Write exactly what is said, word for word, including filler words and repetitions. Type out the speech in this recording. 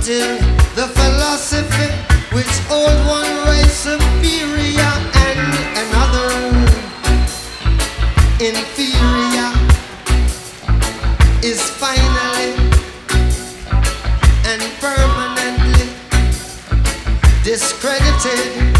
till the philosophy which hold one race superior and another inferior is finally and permanently discredited.